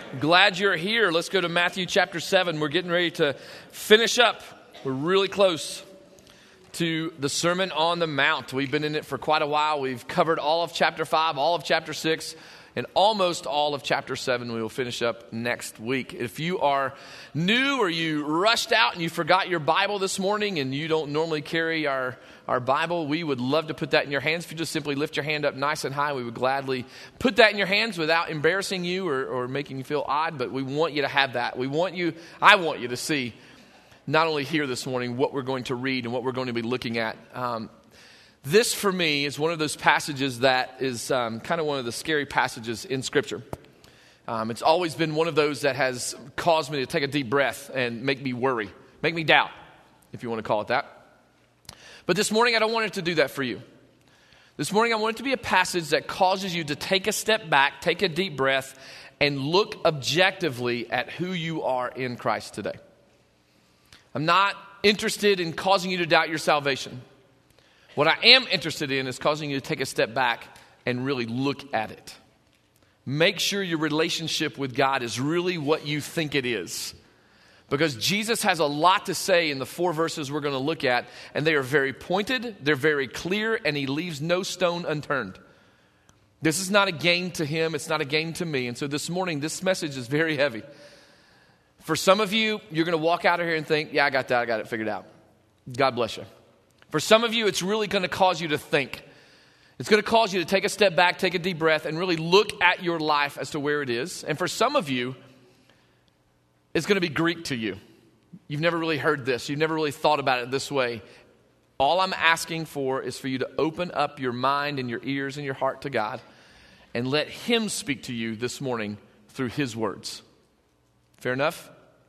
Glad you're here. Let's go to Matthew chapter 7. We're getting ready to finish up. We're really close to the Sermon on the Mount. We've been in it for quite a while. We've covered all of chapter 5, all of chapter 6, and almost all of chapter 7. We will finish up next week. If you are new or you rushed out and you forgot your Bible this morning and you don't normally carry our Bible, we would love to put that in your hands. If you just simply lift your hand up nice and high, we would gladly put that in your hands without embarrassing you or making you feel odd, but we want you to have that. I want you to see, not only here this morning, what we're going to read and what we're going to be looking at. This, for me, is one of those passages that is kind of one of the scary passages in Scripture. It's always been one of those that has caused me to take a deep breath and make me worry, make me doubt, if you want to call it that. But this morning, I don't want it to do that for you. This morning, I want it to be a passage that causes you to take a step back, take a deep breath, and look objectively at who you are in Christ today. I'm not interested in causing you to doubt your salvation. What I am interested in is causing you to take a step back and really look at it. Make sure your relationship with God is really what you think it is. Because Jesus has a lot to say in the 4 verses we're going to look at, and they are very pointed, they're very clear, and he leaves no stone unturned. This is not a game to him, it's not a game to me, and so this morning, this message is very heavy. For some of you, you're going to walk out of here and think, yeah, I got that, I got it figured out. God bless you. For some of you, it's really going to cause you to think. It's going to cause you to take a step back, take a deep breath, and really look at your life as to where it is. And for some of you, it's going to be Greek to you. You've never really heard this. You've never really thought about it this way. All I'm asking for is for you to open up your mind and your ears and your heart to God and let him speak to you this morning through his words. Fair enough?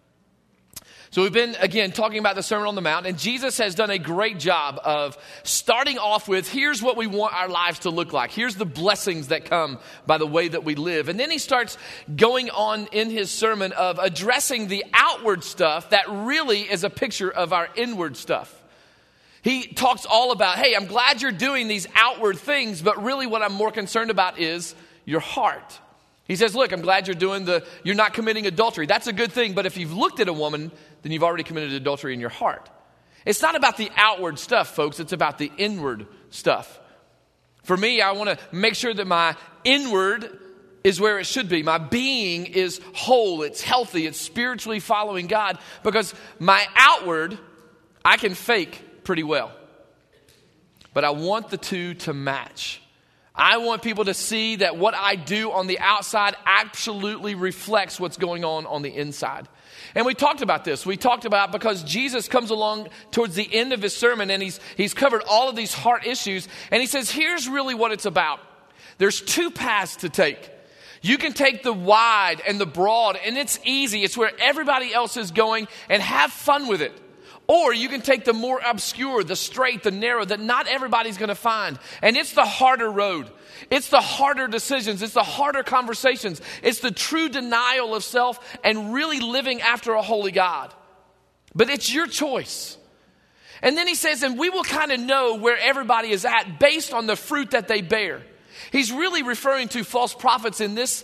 So we've been, again, talking about the Sermon on the Mount, and Jesus has done a great job of starting off with, here's what we want our lives to look like. Here's the blessings that come by the way that we live. And then he starts going on in his sermon of addressing the outward stuff that really is a picture of our inward stuff. He talks all about, hey, I'm glad you're doing these outward things, but really what I'm more concerned about is your heart. He says, look, I'm glad you're not committing adultery. That's a good thing, but if you've looked at a woman, then you've already committed adultery in your heart. It's not about the outward stuff, folks. It's about the inward stuff. For me, I want to make sure that my inward is where it should be. My being is whole, it's healthy, it's spiritually following God, because my outward, I can fake pretty well. But I want the two to match. I want people to see that what I do on the outside absolutely reflects what's going on the inside. And we talked about this. We talked about because Jesus comes along towards the end of his sermon and he's covered all of these heart issues. And he says, here's really what it's about. There's 2 paths to take. You can take the wide and the broad, and it's easy. It's where everybody else is going, and have fun with it. Or you can take the more obscure, the straight, the narrow, that not everybody's going to find. And it's the harder road. It's the harder decisions. It's the harder conversations. It's the true denial of self and really living after a holy God. But it's your choice. And then he says, and we will kind of know where everybody is at based on the fruit that they bear. He's really referring to false prophets in this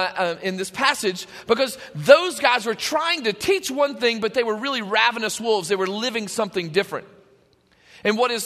passage, because those guys were trying to teach one thing, but they were really ravenous wolves. They were living something different. And what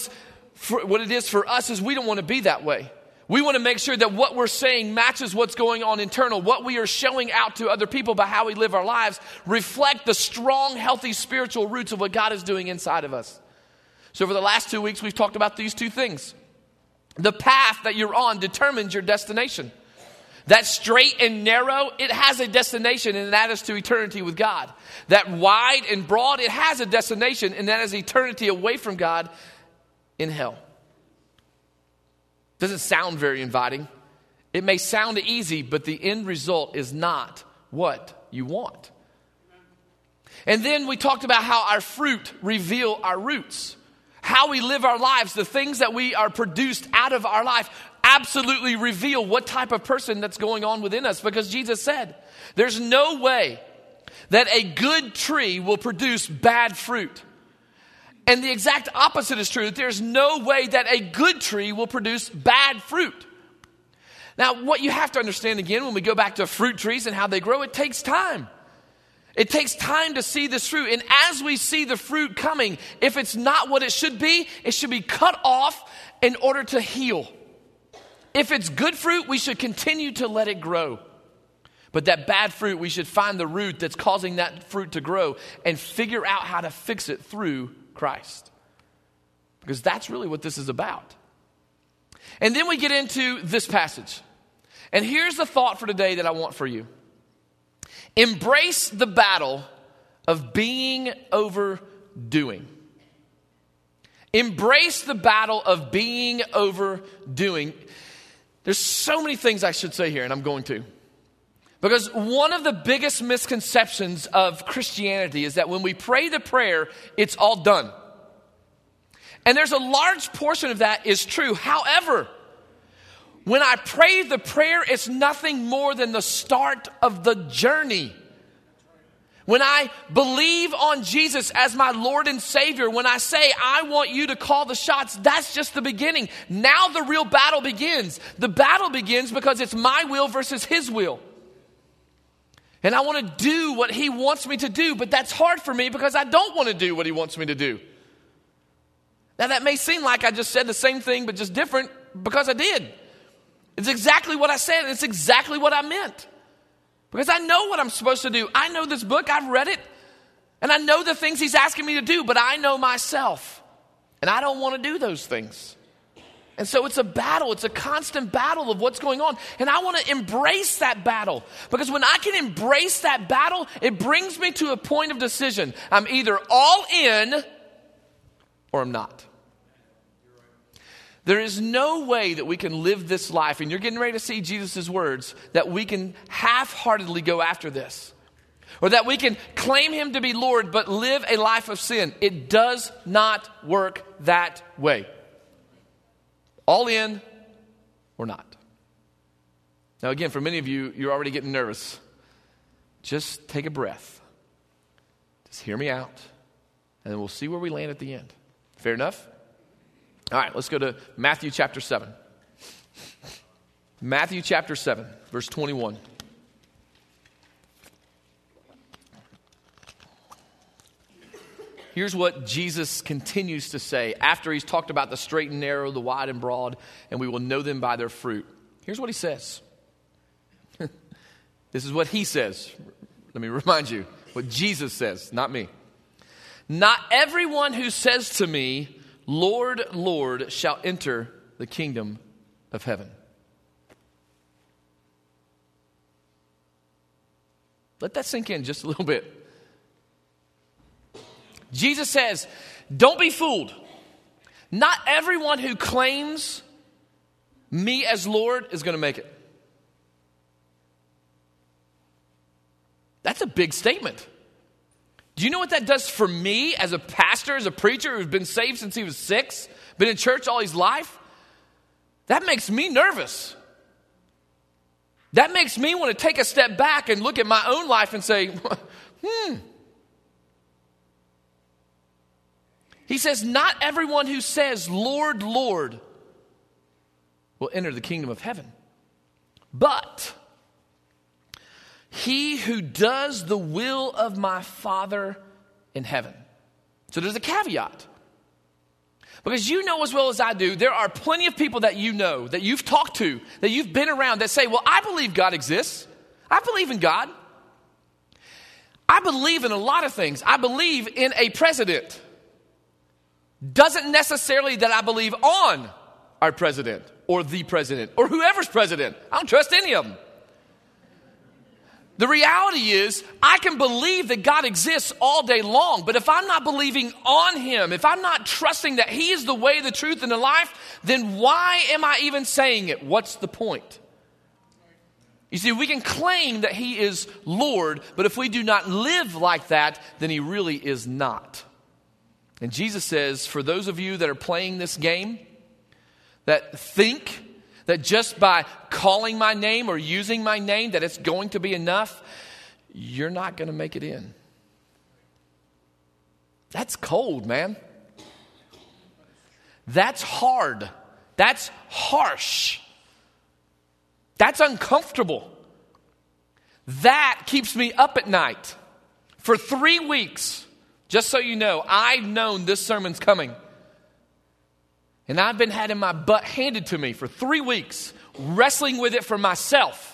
it is for us is we don't want to be that way. We want to make sure that what we're saying matches what's going on internal. What we are showing out to other people by how we live our lives reflect the strong, healthy spiritual roots of what God is doing inside of us. So for the last 2 weeks, we've talked about these 2 things. The path that you're on determines your destination. That straight and narrow, it has a destination, and that is to eternity with God. That wide and broad, it has a destination, and that is eternity away from God in hell. Doesn't sound very inviting. It may sound easy, but the end result is not what you want. And then we talked about how our fruit reveal our roots. How we live our lives, the things that we are produced out of our life absolutely reveal what type of person that's going on within us. Because Jesus said, there's no way that a good tree will produce bad fruit. And the exact opposite is true. There's no way that a good tree will produce bad fruit. Now, what you have to understand again, when we go back to fruit trees and how they grow, it takes time. It takes time to see this fruit. And as we see the fruit coming, if it's not what it should be cut off in order to heal. If it's good fruit, we should continue to let it grow. But that bad fruit, we should find the root that's causing that fruit to grow and figure out how to fix it through Christ. Because that's really what this is about. And then we get into this passage. And here's the thought for today that I want for you. Embrace the battle of being overdoing. Embrace the battle of being overdoing. There's so many things I should say here, and I'm going to. Because one of the biggest misconceptions of Christianity is that when we pray the prayer, it's all done. And there's a large portion of that is true. However, when I pray the prayer, it's nothing more than the start of the journey. When I believe on Jesus as my Lord and Savior, when I say, I want you to call the shots, that's just the beginning. Now the real battle begins. The battle begins because it's my will versus His will. And I want to do what He wants me to do, but that's hard for me because I don't want to do what He wants me to do. Now that may seem like I just said the same thing, but just different because I did. It's exactly what I said, and it's exactly what I meant. Because I know what I'm supposed to do. I know this book, I've read it, and I know the things He's asking me to do, but I know myself, and I don't want to do those things. And so it's a battle. It's a constant battle of what's going on. And I want to embrace that battle. Because when I can embrace that battle, it brings me to a point of decision. I'm either all in or I'm not. There is no way that we can live this life, and you're getting ready to see Jesus' words, that we can half-heartedly go after this. Or that we can claim Him to be Lord, but live a life of sin. It does not work that way. All in or not. Now again, for many of you, you're already getting nervous. Just take a breath. Just hear me out, and then we'll see where we land at the end. Fair enough? All right, let's go to Matthew chapter 7. Matthew chapter 7, verse 21. Here's what Jesus continues to say after He's talked about the straight and narrow, the wide and broad, and we will know them by their fruit. Here's what He says. This is what He says. Let me remind you what Jesus says, not me. Not everyone who says to me, Lord, Lord, shall enter the kingdom of heaven. Let that sink in just a little bit. Jesus says, don't be fooled. Not everyone who claims me as Lord is going to make it. That's a big statement. Do you know what that does for me as a pastor, as a preacher who's been saved since he was 6, been in church all his life? That makes me nervous. That makes me want to take a step back and look at my own life and say, He says, not everyone who says, Lord, Lord, will enter the kingdom of heaven, but he who does the will of my Father in heaven. So there's a caveat. Because you know as well as I do, there are plenty of people that you know, that you've talked to, that you've been around that say, well, I believe God exists. I believe in God. I believe in a lot of things. I believe in a president. Doesn't necessarily that I believe on our president or the president or whoever's president. I don't trust any of them. The reality is, I can believe that God exists all day long, but if I'm not believing on Him, if I'm not trusting that He is the way, the truth, and the life, then why am I even saying it? What's the point? You see, we can claim that He is Lord, but if we do not live like that, then He really is not. And Jesus says, for those of you that are playing this game, that think that just by calling my name or using my name that it's going to be enough, you're not going to make it in. That's cold, man. That's hard. That's harsh. That's uncomfortable. That keeps me up at night. For 3 weeks, just so you know, I've known this sermon's coming. And I've been having my butt handed to me for 3 weeks, wrestling with it for myself.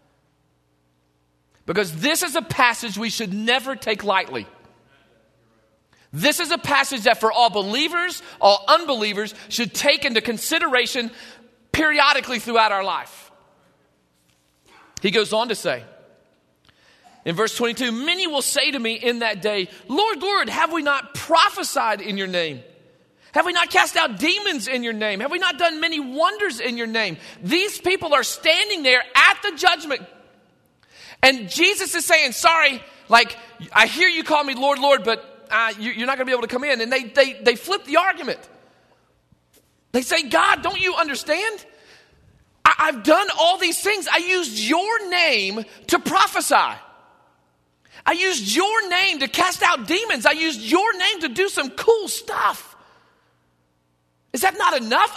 Because this is a passage we should never take lightly. This is a passage that for all believers, all unbelievers, should take into consideration periodically throughout our life. He goes on to say, in verse 22, many will say to me in that day, Lord, Lord, have we not prophesied in your name? Have we not cast out demons in your name? Have we not done many wonders in your name? These people are standing there at the judgment. And Jesus is saying, sorry, like, I hear you call me Lord, Lord, but you're not going to be able to come in. And they flip the argument. They say, God, don't you understand? I've done all these things. I used your name to prophesy. I used your name to cast out demons. I used your name to do some cool stuff. Is that not enough?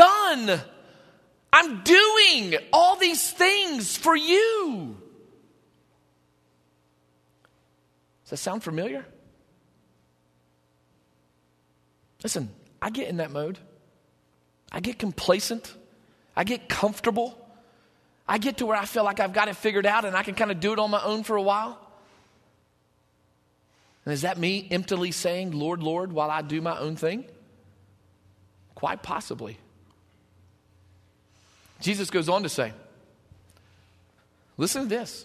I'm doing all these things for you. Does that sound familiar? Listen, I get in that mode. I get complacent. I get comfortable. I get to where I feel like I've got it figured out and I can kind of do it on my own for a while. And is that me emptily saying, Lord, Lord, while I do my own thing? Quite possibly. Jesus goes on to say, listen to this.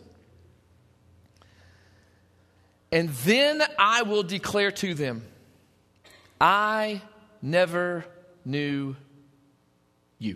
And then I will declare to them, I never knew you.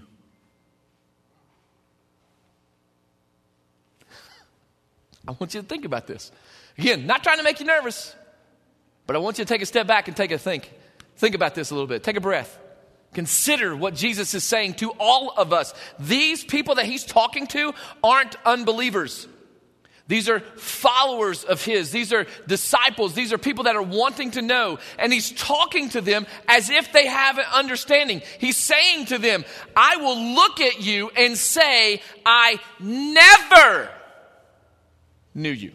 I want you to think about this. Again, not trying to make you nervous, but I want you to take a step back and take a think. Think about this a little bit. Take a breath. Consider what Jesus is saying to all of us. These people that he's talking to aren't unbelievers. These are followers of his. These are disciples. These are people that are wanting to know. And he's talking to them as if they have an understanding. He's saying to them, I will look at you and say, I never knew you.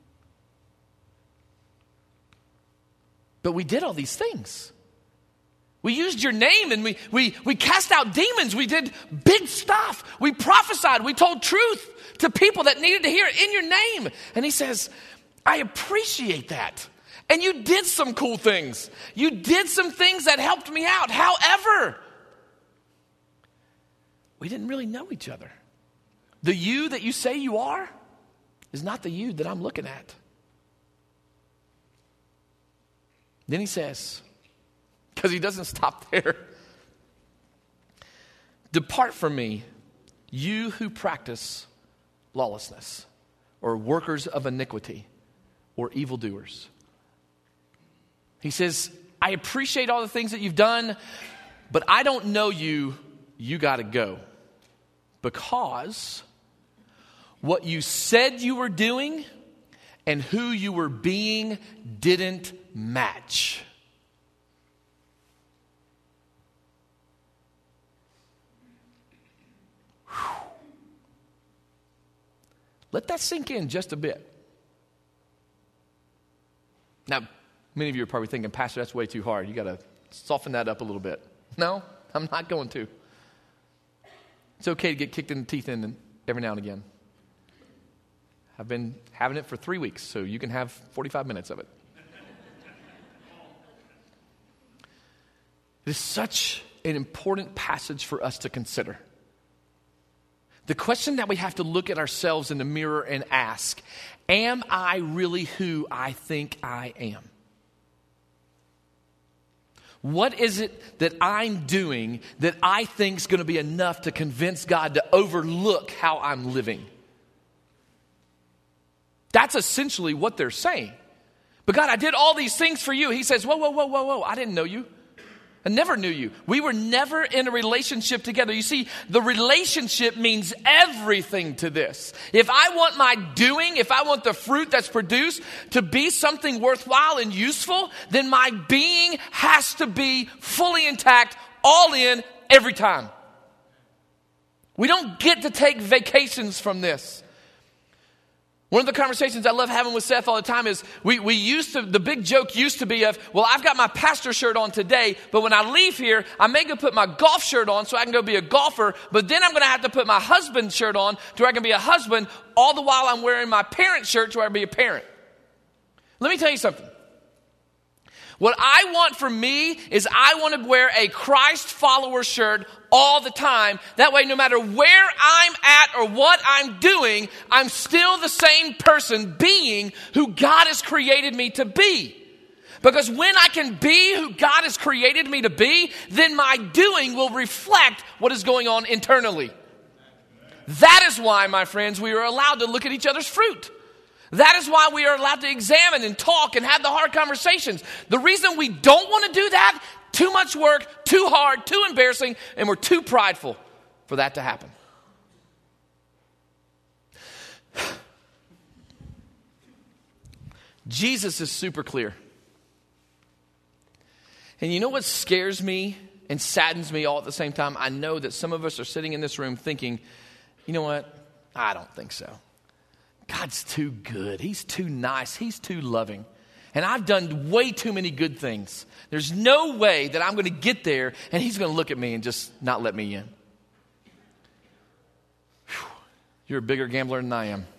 But we did all these things. We used your name and we cast out demons. We did big stuff. We prophesied. We told truth to people that needed to hear it in your name. And he says, I appreciate that. And you did some cool things. You did some things that helped me out. However, we didn't really know each other. The you that you say you are is not the you that I'm looking at. Then he says, because he doesn't stop there, depart from me, you who practice lawlessness, or workers of iniquity, or evildoers. He says, I appreciate all the things that you've done, but I don't know you. You got to go. Because what you said you were doing and who you were being didn't match. Let that sink in just a bit. Now, many of you are probably thinking, Pastor, that's way too hard. You got to soften that up a little bit. No, I'm not going to. It's okay to get kicked in the teeth every now and again. I've been having it for 3 weeks, so you can have 45 minutes of it. It is such an important passage for us to consider. The question that we have to look at ourselves in the mirror and ask, am I really who I think I am? What is it that I'm doing that I think is going to be enough to convince God to overlook how I'm living? That's essentially what they're saying. But God, I did all these things for you. He says, whoa. I didn't know you. I never knew you. We were never in a relationship together. You see, the relationship means everything to this. If I want my doing, if I want the fruit that's produced to be something worthwhile and useful, then my being has to be fully intact, all in, every time. We don't get to take vacations from this. One of the conversations I love having with Seth all the time is the big joke used to be of, well, I've got my pastor shirt on today, but when I leave here, I may go put my golf shirt on so I can go be a golfer, but then I'm going to have to put my husband's shirt on to where I can be a husband, all the while I'm wearing my parent shirt to where I can be a parent. Let me tell you something. What I want for me is I want to wear a Christ follower shirt all the time. That way, no matter where I'm at or what I'm doing, I'm still the same person being who God has created me to be. Because when I can be who God has created me to be, then my doing will reflect what is going on internally. That is why, my friends, we are allowed to look at each other's fruit. That is why we are allowed to examine and talk and have the hard conversations. The reason we don't want to do that, too much work, too hard, too embarrassing, and we're too prideful for that to happen. Jesus is super clear. And you know what scares me and saddens me all at the same time? I know that some of us are sitting in this room thinking, you know what? I don't think so. God's too good. He's too nice. He's too loving. And I've done way too many good things. There's no way that I'm going to get there and he's going to look at me and just not let me in. Whew. You're a bigger gambler than I am.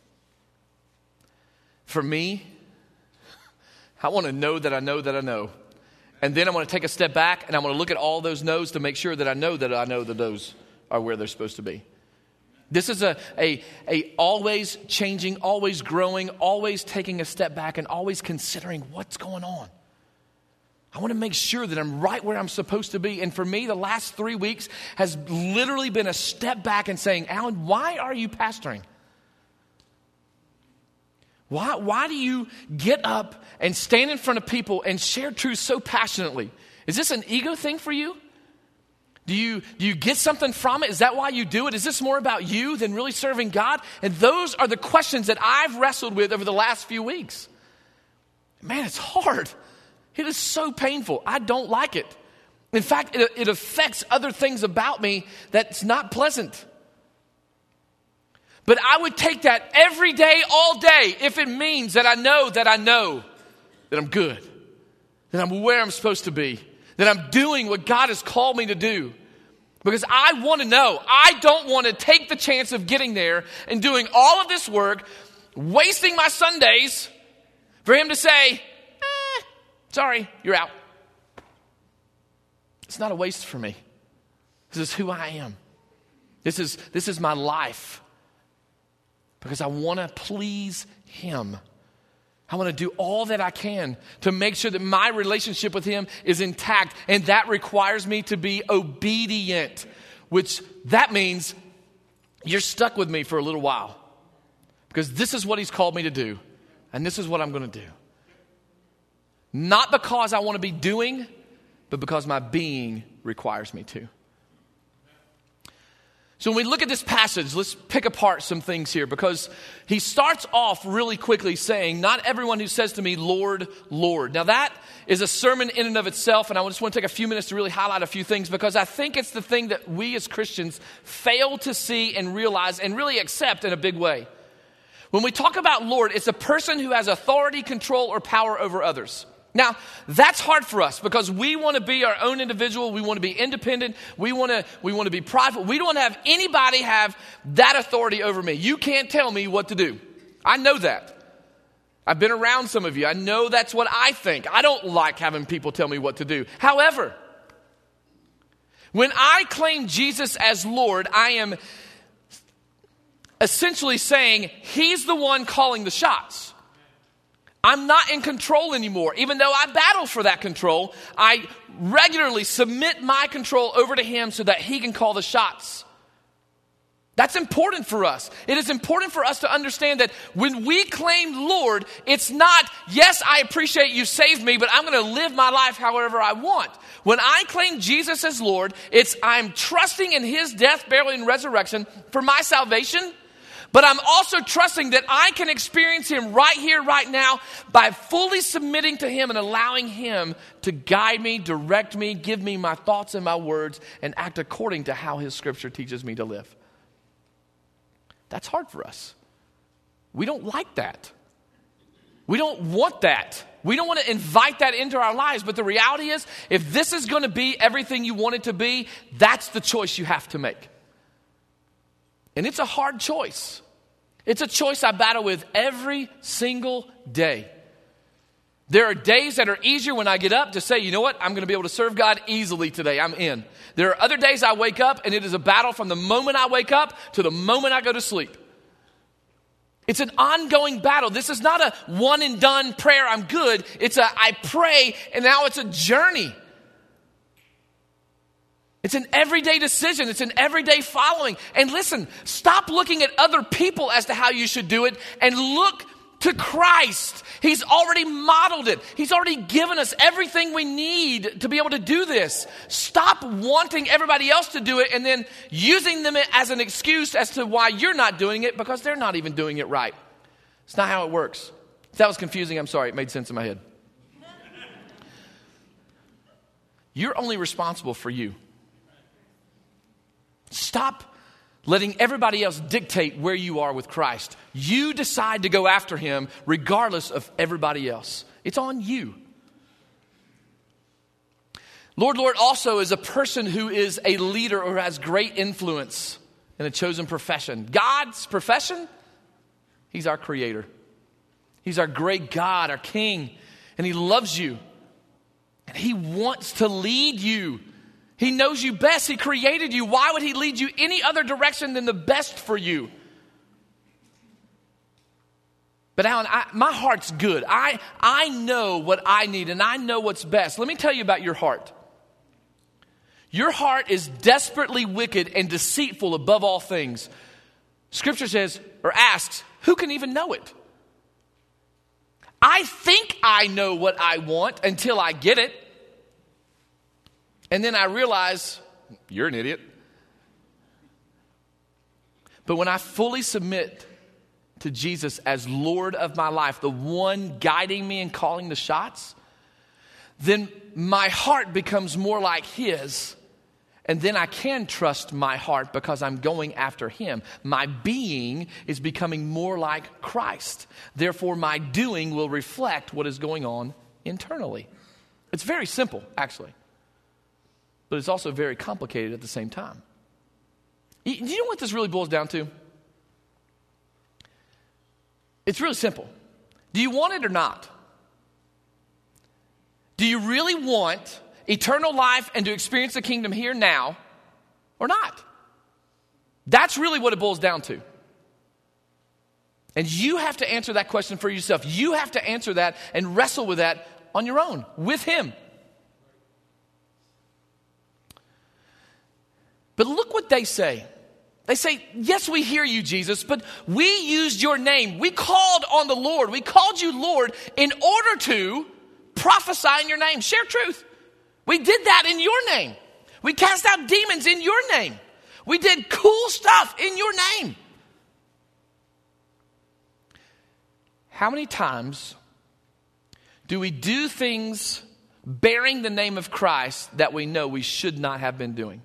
For me, I want to know that I know that I know. And then I want to take a step back and I want to look at all those no's to make sure that I know that those are where they're supposed to be. This is a always changing, always growing, always taking a step back and always considering what's going on. I want to make sure that I'm right where I'm supposed to be. And for me, the last 3 weeks has literally been a step back and saying, Alan, why are you pastoring? Why do you get up and stand in front of people and share truth so passionately? Is this an ego thing for you? Do you get something from it? Is that why you do it? Is this more about you than really serving God? And those are the questions that I've wrestled with over the last few weeks. Man, it's hard. It is so painful. I don't like it. In fact, it affects other things about me that's not pleasant. But I would take that every day, all day, if it means that I know that I'm good, that I'm where I'm supposed to be, that I'm doing what God has called me to do. Because I want to know. I don't want to take the chance of getting there and doing all of this work, wasting my Sundays, for him to say, sorry, you're out. It's not a waste for me. This is who I am. This is my life. Because I want to please him. I want to do all that I can to make sure that my relationship with him is intact. And that requires me to be obedient, which that means you're stuck with me for a little while. Because this is what he's called me to do. And this is what I'm going to do. Not because I want to be doing, but because my being requires me to. So when we look at this passage, let's pick apart some things here, because he starts off really quickly saying, not everyone who says to me, Lord, Lord. Now that is a sermon in and of itself, and I just want to take a few minutes to really highlight a few things, because I think it's the thing that we as Christians fail to see and realize and really accept in a big way. When we talk about Lord, it's a person who has authority, control, or power over others. Now, that's hard for us because we want to be our own individual. We want to be independent. We want to be prideful. We don't want to have anybody have that authority over me. You can't tell me what to do. I know that. I've been around some of you. I know that's what I think. I don't like having people tell me what to do. However, when I claim Jesus as Lord, I am essentially saying he's the one calling the shots. I'm not in control anymore. Even though I battle for that control, I regularly submit my control over to him so that he can call the shots. That's important for us. It is important for us to understand that when we claim Lord, it's not, yes, I appreciate you saved me, but I'm going to live my life however I want. When I claim Jesus as Lord, it's I'm trusting in his death, burial, and resurrection for my salvation, But I'm also trusting that I can experience him right here, right now, by fully submitting to him and allowing him to guide me, direct me, give me my thoughts and my words, and act according to how his scripture teaches me to live. That's hard for us. We don't like that. We don't want that. We don't want to invite that into our lives. But the reality is, if this is going to be everything you want it to be, that's the choice you have to make. And it's a hard choice. It's a choice I battle with every single day. There are days that are easier when I get up to say, you know what, I'm going to be able to serve God easily today. I'm in. There are other days I wake up and it is a battle from the moment I wake up to the moment I go to sleep. It's an ongoing battle. This is not a one and done prayer, I'm good. It's a I pray and now it's a journey. It's an everyday decision. It's an everyday following. And listen, stop looking at other people as to how you should do it and look to Christ. He's already modeled it. He's already given us everything we need to be able to do this. Stop wanting everybody else to do it and then using them as an excuse as to why you're not doing it because they're not even doing it right. It's not how it works. If that was confusing, I'm sorry. It made sense in my head. You're only responsible for you. Stop letting everybody else dictate where you are with Christ. You decide to go after him regardless of everybody else. It's on you. Lord also is a person who is a leader or has great influence in a chosen profession. God's profession, he's our creator. He's our great God, our King, and he loves you. And he wants to lead you. He knows you best. He created you. Why would he lead you any other direction than the best for you? But Alan, my heart's good. I know what I need and I know what's best. Let me tell you about your heart. Your heart is desperately wicked and deceitful above all things. Scripture says or asks, who can even know it? I think I know what I want until I get it. And then I realize, you're an idiot. But when I fully submit to Jesus as Lord of my life, the one guiding me and calling the shots, then my heart becomes more like his. And then I can trust my heart because I'm going after him. My being is becoming more like Christ. Therefore, my doing will reflect what is going on internally. It's very simple, actually. But it's also very complicated at the same time. Do you know what this really boils down to? It's really simple. Do you want it or not? Do you really want eternal life and to experience the kingdom here now or not? That's really what it boils down to. And you have to answer that question for yourself. You have to answer that and wrestle with that on your own, with him. But look what they say. They say, yes, we hear you, Jesus, but we used your name. We called on the Lord. We called you Lord in order to prophesy in your name, share truth. We did that in your name. We cast out demons in your name. We did cool stuff in your name. How many times do we do things bearing the name of Christ that we know we should not have been doing?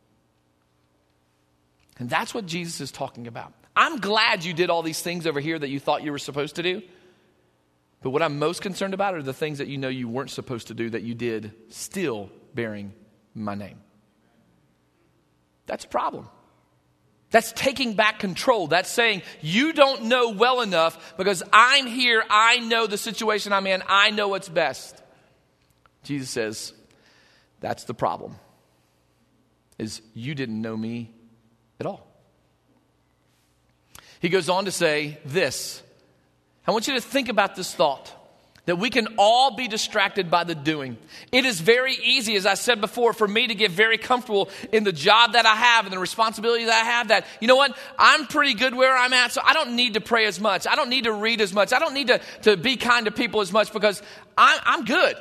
And that's what Jesus is talking about. I'm glad you did all these things over here that you thought you were supposed to do. But what I'm most concerned about are the things that you know you weren't supposed to do that you did still bearing my name. That's a problem. That's taking back control. That's saying you don't know well enough because I'm here. I know the situation I'm in. I know what's best. Jesus says, that's the problem. Is you didn't know me at all. He goes on to say this. I want you to think about this thought. That we can all be distracted by the doing. It is very easy, as I said before, for me to get very comfortable in the job that I have and the responsibility that I have that, you know what, I'm pretty good where I'm at, so I don't need to pray as much. I don't need to read as much. I don't need to be kind to people as much because I'm good.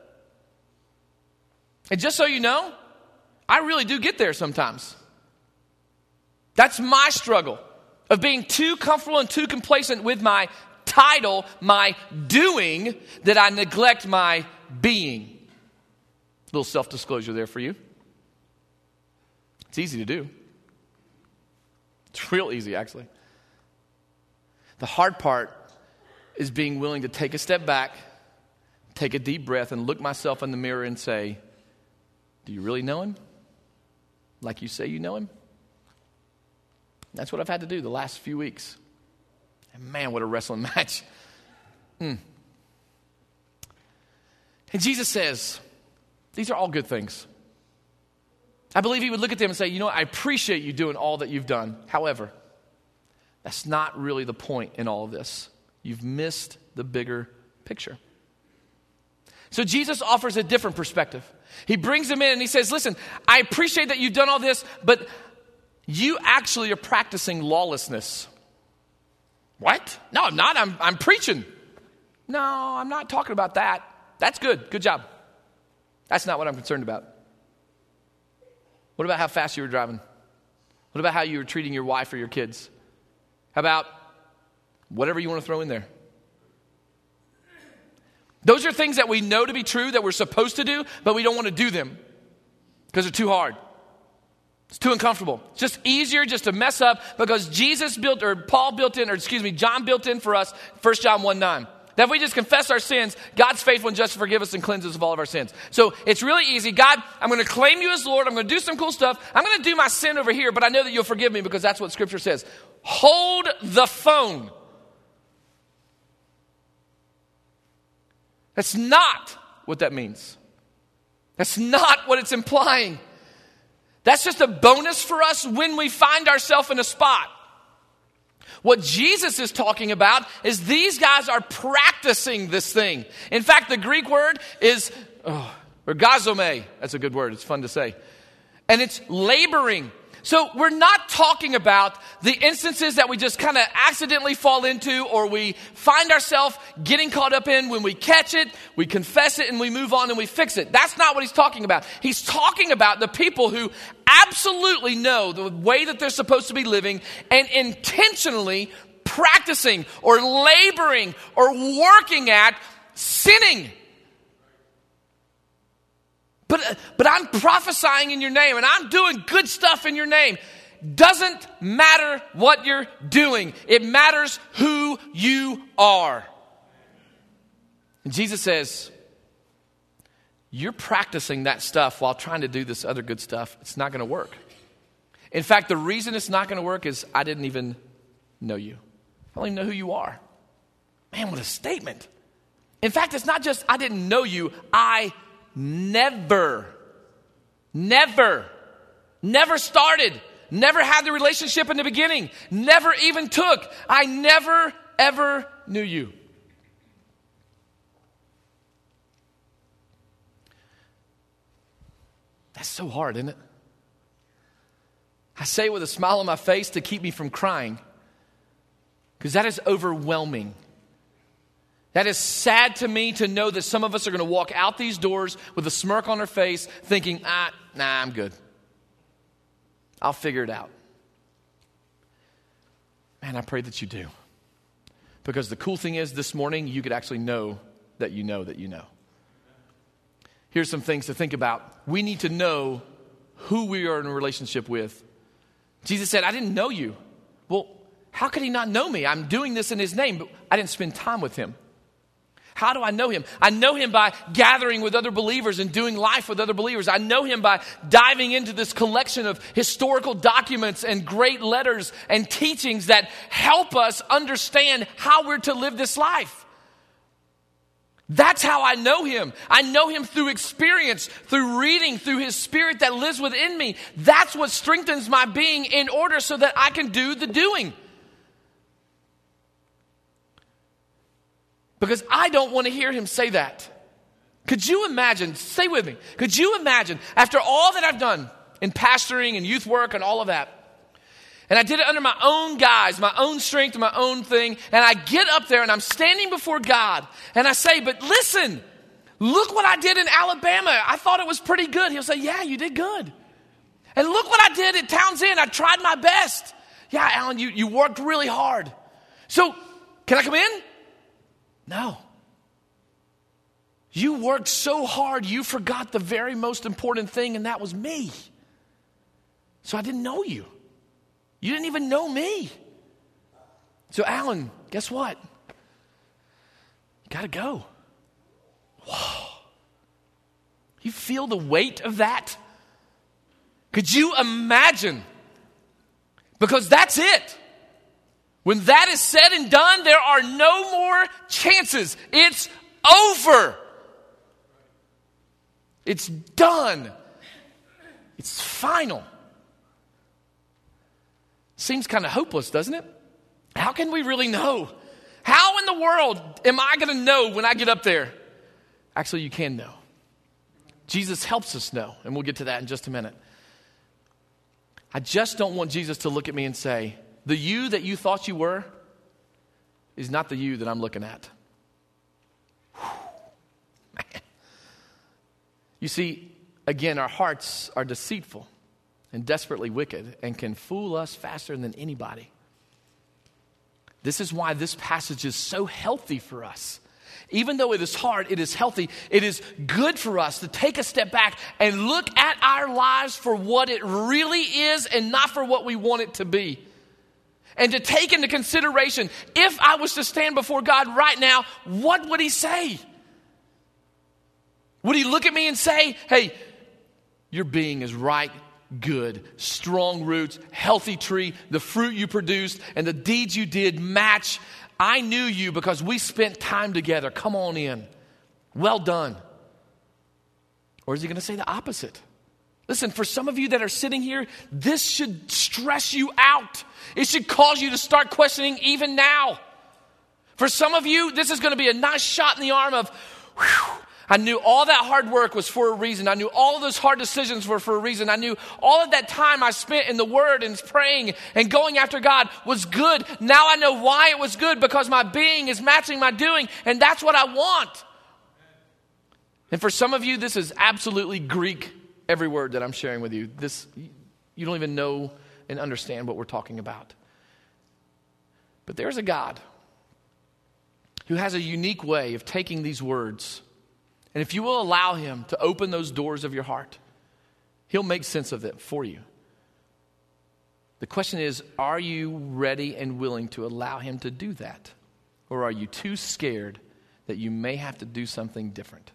And just so you know, I really do get there sometimes. That's my struggle. of being too comfortable and too complacent with my title, my doing, that I neglect my being. A little self-disclosure there for you. It's easy to do. It's real easy, actually. The hard part is being willing to take a step back, take a deep breath, and look myself in the mirror and say, do you really know him? Like you say you know him? That's what I've had to do the last few weeks. And man, what a wrestling match. And Jesus says, these are all good things. I believe he would look at them and say, you know what, I appreciate you doing all that you've done. However, that's not really the point in all of this. You've missed the bigger picture. So Jesus offers a different perspective. He brings them in and he says, listen, I appreciate that you've done all this, but you actually are practicing lawlessness. What? No, I'm not. I'm preaching. No, I'm not talking about that. That's good. Good job. That's not what I'm concerned about. What about how fast you were driving? What about how you were treating your wife or your kids? How about whatever you want to throw in there? Those are things that we know to be true, that we're supposed to do, but we don't want to do them because they're too hard. It's too uncomfortable. It's just easier just to mess up because John built in for us, 1 John 1:9. That if we just confess our sins, God's faithful and just to forgive us and cleanse us of all of our sins. So it's really easy. God, I'm going to claim you as Lord. I'm going to do some cool stuff. I'm going to do my sin over here, but I know that you'll forgive me because that's what Scripture says. Hold the phone. That's not what that means. That's not what it's implying. That's just a bonus for us when we find ourselves in a spot. What Jesus is talking about is these guys are practicing this thing. In fact, the Greek word is ergazomai. That's a good word. It's fun to say. And it's laboring. So we're not talking about the instances that we just kind of accidentally fall into or we find ourselves getting caught up in when we catch it, we confess it, and we move on and we fix it. That's not what he's talking about. He's talking about the people who absolutely know the way that they're supposed to be living and intentionally practicing or laboring or working at sinning. But I'm prophesying in your name and I'm doing good stuff in your name. Doesn't matter what you're doing. It matters who you are. And Jesus says, you're practicing that stuff while trying to do this other good stuff. It's not going to work. In fact, the reason it's not going to work is I didn't even know you. I don't even know who you are. Man, what a statement. In fact, it's not just I didn't know you. I never started, never had the relationship in the beginning, never even took. I never, ever knew you. That's so hard, isn't it? I say it with a smile on my face to keep me from crying because that is overwhelming. That is sad to me to know that some of us are going to walk out these doors with a smirk on our face thinking, I'm good. I'll figure it out. Man, I pray that you do. Because the cool thing is this morning, you could actually know that you know that you know. Here's some things to think about. We need to know who we are in a relationship with. Jesus said, I didn't know you. Well, how could he not know me? I'm doing this in his name, but I didn't spend time with him. How do I know him? I know him by gathering with other believers and doing life with other believers. I know him by diving into this collection of historical documents and great letters and teachings that help us understand how we're to live this life. That's how I know him. I know him through experience, through reading, through his spirit that lives within me. That's what strengthens my being in order so that I can do the doing. Because I don't want to hear him say that. Could you imagine, stay with me, could you imagine after all that I've done in pastoring and youth work and all of that, and I did it under my own guise, my own strength, my own thing, and I get up there and I'm standing before God and I say, but listen, look what I did in Alabama. I thought it was pretty good. He'll say, yeah, you did good. And look what I did at Townsend. I tried my best. Yeah, Alan, you worked really hard. So, can I come in? No. You worked so hard, you forgot the very most important thing, and that was me. So I didn't know you. You didn't even know me. So, Alan, guess what? You got to go. Whoa. You feel the weight of that? Could you imagine? Because that's it. When that is said and done, there are no more chances. It's over. It's done. It's final. Seems kind of hopeless, doesn't it? How can we really know? How in the world am I going to know when I get up there? Actually, you can know. Jesus helps us know, and we'll get to that in just a minute. I just don't want Jesus to look at me and say, the you that you thought you were is not the you that I'm looking at. Man. You see, again, our hearts are deceitful and desperately wicked and can fool us faster than anybody. This is why this passage is so healthy for us. Even though it is hard, it is healthy. It is good for us to take a step back and look at our lives for what it really is and not for what we want it to be. And to take into consideration, if I was to stand before God right now, what would he say? Would he look at me and say, hey, your being is right, good, strong roots, healthy tree, the fruit you produced, and the deeds you did match. I knew you because we spent time together. Come on in. Well done. Or is he going to say the opposite? Listen, for some of you that are sitting here, this should stress you out. It should cause you to start questioning even now. For some of you, this is going to be a nice shot in the arm of, whew, I knew all that hard work was for a reason. I knew all of those hard decisions were for a reason. I knew all of that time I spent in the Word and praying and going after God was good. Now I know why it was good, because my being is matching my doing, and that's what I want. And for some of you, this is absolutely Greek, every word that I'm sharing with you. This, you don't even know and understand what we're talking about. But there's a God who has a unique way of taking these words, and if you will allow him to open those doors of your heart, he'll make sense of it for you. The question is, are you ready and willing to allow him to do that? Or are you too scared that you may have to do something different?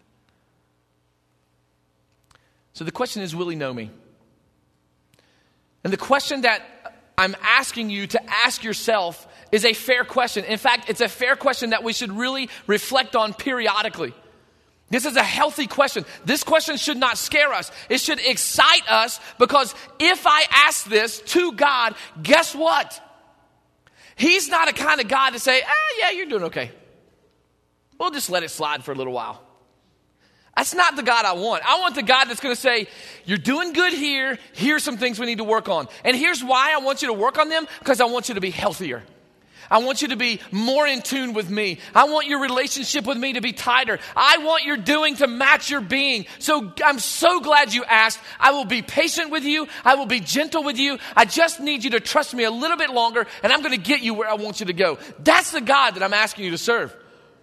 So the question is, will he know me? And the question that I'm asking you to ask yourself is a fair question. In fact, it's a fair question that we should really reflect on periodically. This is a healthy question. This question should not scare us. It should excite us, because if I ask this to God, guess what? He's not a kind of God to say, yeah, you're doing okay. We'll just let it slide for a little while. That's not the God I want. I want the God that's going to say, you're doing good here. Here's some things we need to work on. And here's why I want you to work on them, because I want you to be healthier. I want you to be more in tune with me. I want your relationship with me to be tighter. I want your doing to match your being. So I'm so glad you asked. I will be patient with you. I will be gentle with you. I just need you to trust me a little bit longer, and I'm going to get you where I want you to go. That's the God that I'm asking you to serve.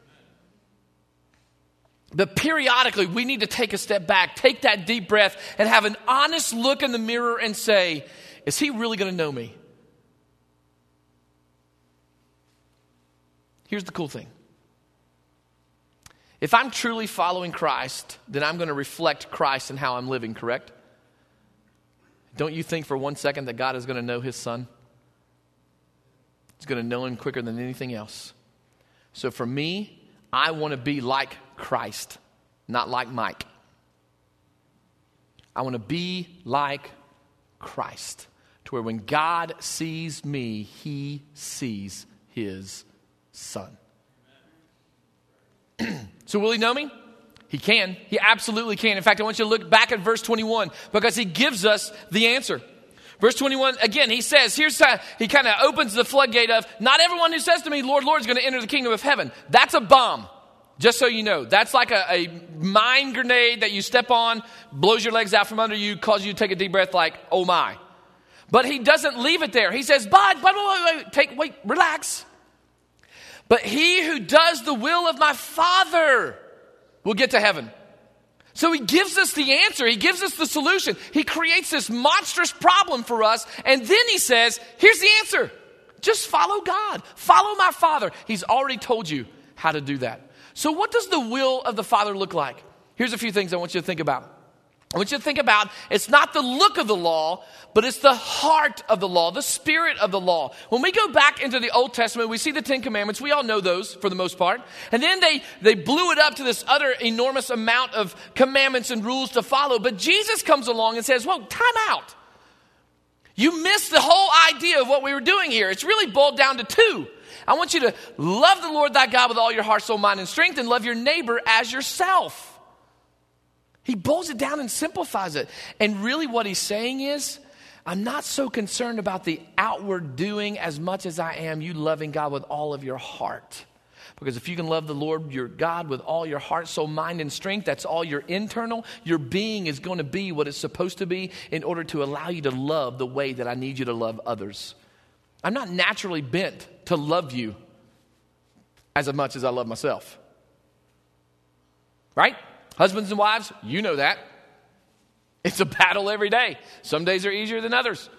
But periodically, we need to take a step back, take that deep breath, and have an honest look in the mirror and say, is he really going to know me? Here's the cool thing. If I'm truly following Christ, then I'm going to reflect Christ in how I'm living, correct? Don't you think for 1 second that God is going to know his son? He's going to know him quicker than anything else. So for me, I want to be like Christ, not like Mike. I want to be like Christ, to where when God sees me, he sees his son. So will he know me? He can. He absolutely can. In fact, I want you to look back at verse 21, because he gives us the answer. Verse 21, again, he says, he kind of opens the floodgate of, not everyone who says to me, Lord, Lord, is going to enter the kingdom of heaven. That's a bomb. Just so you know, that's like a mine grenade that you step on, blows your legs out from under you, causes you to take a deep breath like, oh my. But he doesn't leave it there. He says, but wait, relax. But he who does the will of my Father will get to heaven. So he gives us the answer. He gives us the solution. He creates this monstrous problem for us. And then he says, here's the answer. Just follow God. Follow my Father. He's already told you how to do that. So what does the will of the Father look like? Here's a few things I want you to think about. I want you to think about, it's not the look of the law, but it's the heart of the law, the spirit of the law. When we go back into the Old Testament, we see the Ten Commandments. We all know those for the most part. And then they blew it up to this other enormous amount of commandments and rules to follow. But Jesus comes along and says, whoa, time out. You missed the whole idea of what we were doing here. It's really boiled down to two. I want you to love the Lord thy God with all your heart, soul, mind, and strength, and love your neighbor as yourself. He boils it down and simplifies it. And really what he's saying is, I'm not so concerned about the outward doing as much as I am you loving God with all of your heart. Because if you can love the Lord your God with all your heart, soul, mind, and strength, that's all your internal. Your being is going to be what it's supposed to be in order to allow you to love the way that I need you to love others. I'm not naturally bent to love you as much as I love myself. Right? Husbands and wives, you know that. It's a battle every day. Some days are easier than others.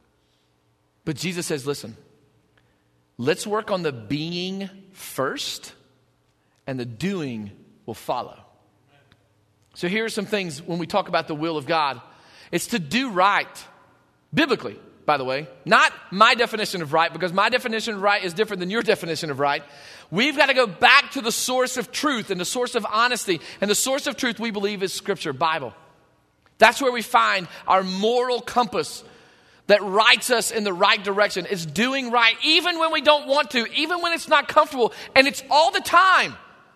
But Jesus says, listen, let's work on the being first, and the doing will follow. So here are some things when we talk about the will of God. It's to do right, biblically, by the way. Not my definition of right, because my definition of right is different than your definition of right. We've got to go back to the source of truth and the source of honesty. And the source of truth, we believe, is Scripture, Bible. That's where we find our moral compass that writes us in the right direction. It's doing right even when we don't want to, even when it's not comfortable. And it's all the time.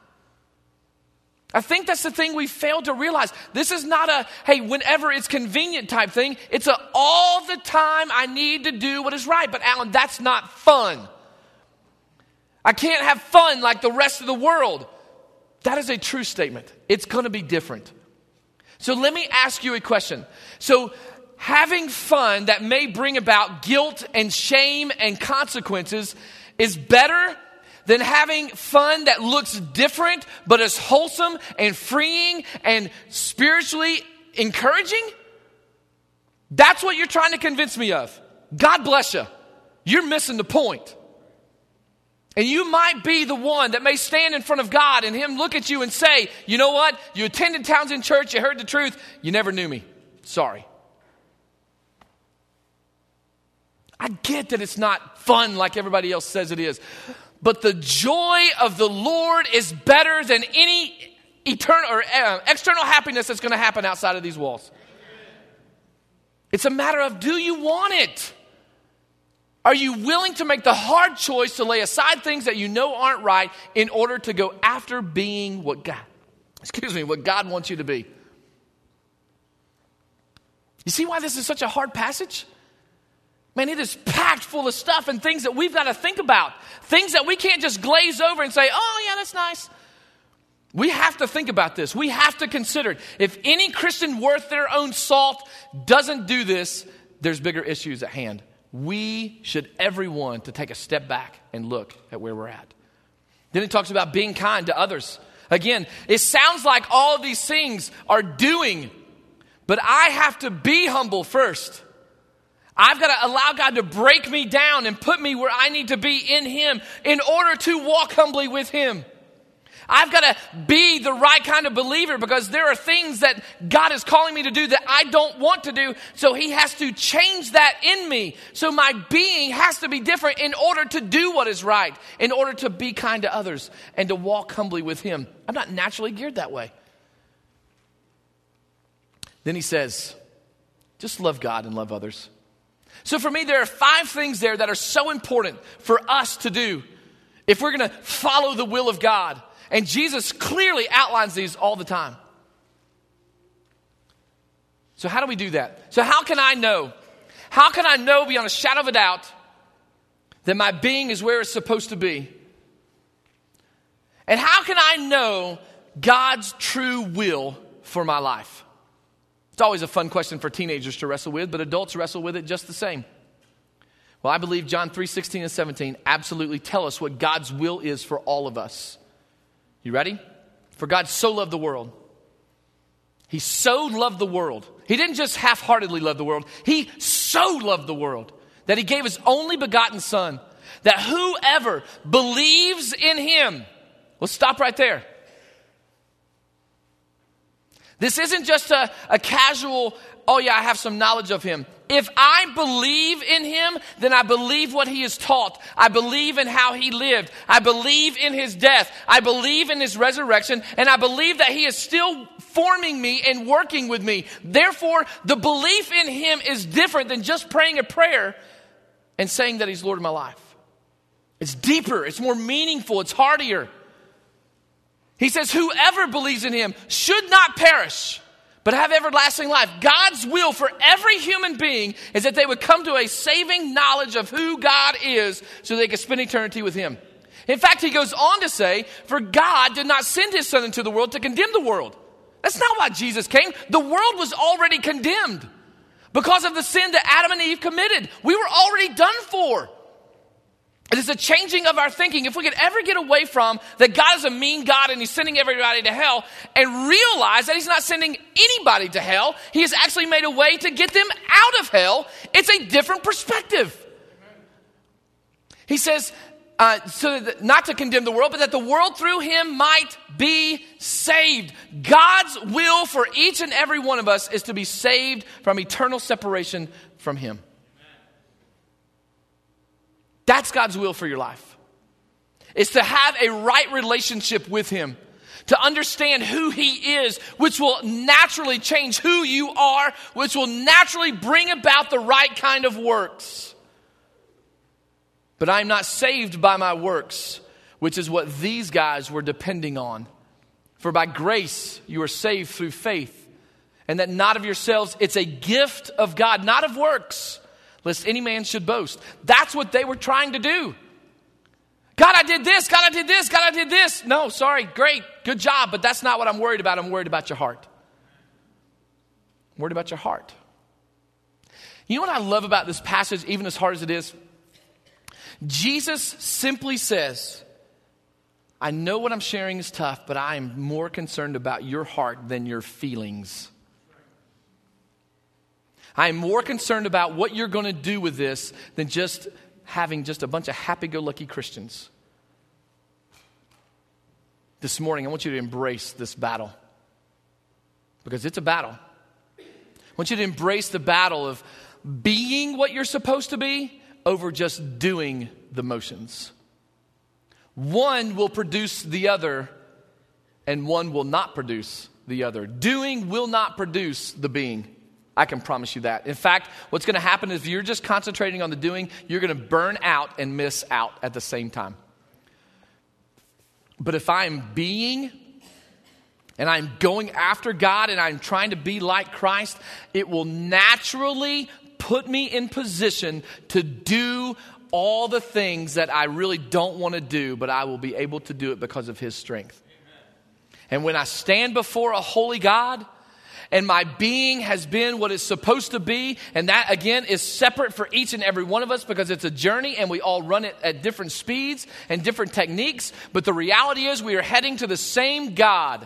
I think that's the thing we fail to realize. This is not a, hey, whenever it's convenient type thing. It's a all the time I need to do what is right. But Alan, that's not fun. I can't have fun like the rest of the world. That is a true statement. It's going to be different. So let me ask you a question. So having fun that may bring about guilt and shame and consequences is better than having fun that looks different but is wholesome and freeing and spiritually encouraging? That's what you're trying to convince me of. God bless you. You're missing the point. And you might be the one that may stand in front of God and him look at you and say, you know what? You attended Townsend Church, you heard the truth, you never knew me. Sorry. I get that it's not fun like everybody else says it is. But the joy of the Lord is better than any eternal or external happiness that's going to happen outside of these walls. It's a matter of, do you want it? Are you willing to make the hard choice to lay aside things that you know aren't right in order to go after being what God wants you to be? You see why this is such a hard passage? Man, it is packed full of stuff and things that we've got to think about. Things that we can't just glaze over and say, oh yeah, that's nice. We have to think about this. We have to consider it. If any Christian worth their own salt doesn't do this, there's bigger issues at hand. We should, everyone, to take a step back and look at where we're at. Then it talks about being kind to others. Again, it sounds like all of these things are doing, but I have to be humble first. I've got to allow God to break me down and put me where I need to be in him in order to walk humbly with him. I've got to be the right kind of believer because there are things that God is calling me to do that I don't want to do. So he has to change that in me. So my being has to be different in order to do what is right, in order to be kind to others and to walk humbly with him. I'm not naturally geared that way. Then he says, just love God and love others. So for me, there are 5 things there that are so important for us to do if we're going to follow the will of God. And Jesus clearly outlines these all the time. So how do we do that? So how can I know? How can I know beyond a shadow of a doubt that my being is where it's supposed to be? And how can I know God's true will for my life? It's always a fun question for teenagers to wrestle with, but adults wrestle with it just the same. Well, I believe John 3:16 and 17 absolutely tell us what God's will is for all of us. You ready? For God so loved the world. He so loved the world. He didn't just half-heartedly love the world. He so loved the world that he gave his only begotten Son, that whoever believes in him, let's stop right there. This isn't just a casual, oh yeah, I have some knowledge of him. If I believe in him, then I believe what he has taught. I believe in how he lived. I believe in his death. I believe in his resurrection. And I believe that he is still forming me and working with me. Therefore, the belief in him is different than just praying a prayer and saying that he's Lord of my life. It's deeper. It's more meaningful. It's heartier. He says, whoever believes in him should not perish, but have everlasting life. God's will for every human being is that they would come to a saving knowledge of who God is so they could spend eternity with him. In fact, he goes on to say, for God did not send his Son into the world to condemn the world. That's not why Jesus came. The world was already condemned because of the sin that Adam and Eve committed. We were already done for. It is a changing of our thinking. If we could ever get away from that God is a mean God and he's sending everybody to hell, and realize that he's not sending anybody to hell, he has actually made a way to get them out of hell, it's a different perspective. He says, not to condemn the world, but that the world through him might be saved. God's will for each and every one of us is to be saved from eternal separation from him. That's God's will for your life. It's to have a right relationship with him. To understand who he is, which will naturally change who you are, which will naturally bring about the right kind of works. But I'm not saved by my works, which is what these guys were depending on. For by grace you are saved through faith, and that not of yourselves, it's a gift of God, not of works, lest any man should boast. That's what they were trying to do. God, I did this. God, I did this. God, I did this. No, sorry. Great. Good job. But that's not what I'm worried about. I'm worried about your heart. I'm worried about your heart. You know what I love about this passage, even as hard as it is? Jesus simply says, I know what I'm sharing is tough, but I am more concerned about your heart than your feelings. I am more concerned about what you're going to do with this than just having just a bunch of happy-go-lucky Christians. This morning, I want you to embrace this battle. Because it's a battle. I want you to embrace the battle of being what you're supposed to be over just doing the motions. One will produce the other, and one will not produce the other. Doing will not produce the being. I can promise you that. In fact, what's going to happen is if you're just concentrating on the doing, you're going to burn out and miss out at the same time. But if I'm being and I'm going after God and I'm trying to be like Christ, it will naturally put me in position to do all the things that I really don't want to do, but I will be able to do it because of his strength. Amen. And when I stand before a holy God, and my being has been what it's supposed to be, and that, again, is separate for each and every one of us because it's a journey and we all run it at different speeds and different techniques. But the reality is we are heading to the same God.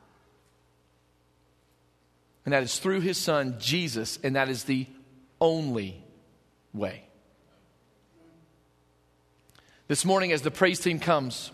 And that is through his Son, Jesus, and that is the only way. This morning as the praise team comes,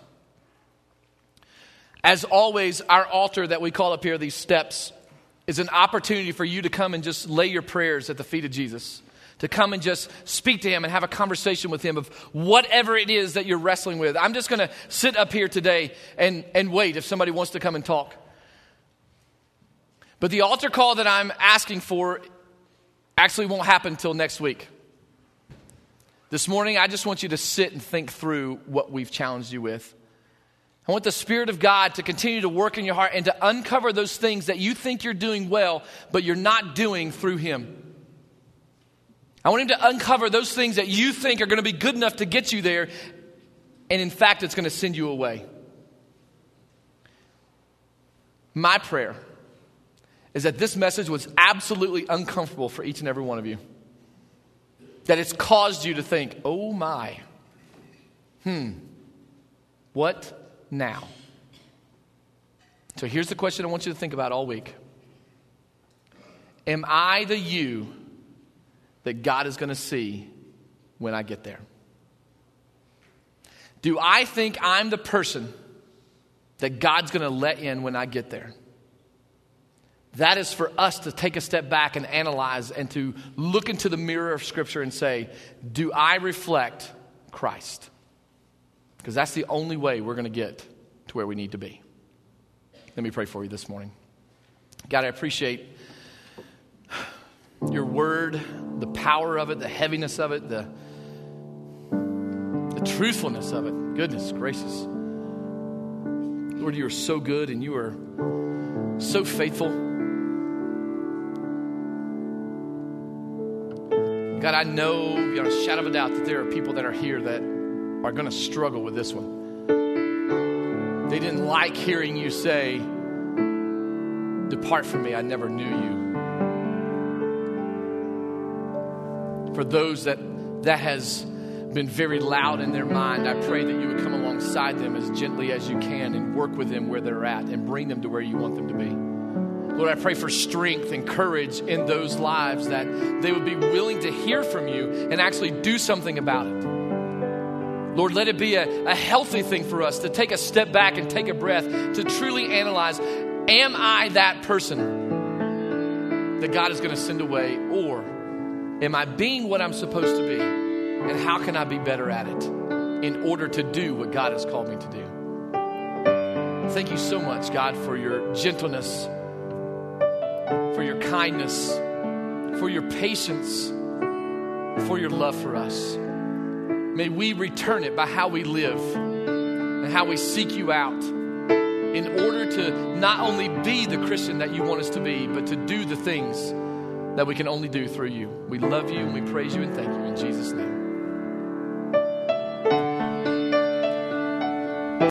as always, our altar that we call up here, these steps, is an opportunity for you to come and just lay your prayers at the feet of Jesus. To come and just speak to him and have a conversation with him of whatever it is that you're wrestling with. I'm just going to sit up here today and wait if somebody wants to come and talk. But the altar call that I'm asking for actually won't happen until next week. This morning, I just want you to sit and think through what we've challenged you with. I want the Spirit of God to continue to work in your heart and to uncover those things that you think you're doing well, but you're not doing through him. I want him to uncover those things that you think are going to be good enough to get you there, and in fact, it's going to send you away. My prayer is that this message was absolutely uncomfortable for each and every one of you. That it's caused you to think, oh my, what now? So here's the question I want you to think about all week. Am I the you that God is going to see when I get there? Do I think I'm the person that God's going to let in when I get there? That is for us to take a step back and analyze and to look into the mirror of Scripture and say, do I reflect Christ? Because that's the only way we're going to get to where we need to be. Let me pray for you this morning. God, I appreciate your word, the power of it, the heaviness of it, the truthfulness of it. Goodness gracious. Lord, you are so good and you are so faithful. God, I know beyond a shadow of a doubt that there are people that are here that are going to struggle with this one. They didn't like hearing you say, depart from me, I never knew you. For those that has been very loud in their mind, I pray that you would come alongside them as gently as you can and work with them where they're at and bring them to where you want them to be. Lord, I pray for strength and courage in those lives, that they would be willing to hear from you and actually do something about it. Lord, let it be a healthy thing for us to take a step back and take a breath to truly analyze, am I that person that God is going to send away, or am I being what I'm supposed to be? And how can I be better at it in order to do what God has called me to do? Thank you so much, God, for your gentleness, for your kindness, for your patience, for your love for us. May we return it by how we live and how we seek you out in order to not only be the Christian that you want us to be, but to do the things that we can only do through you. We love you and we praise you and thank you in Jesus' name.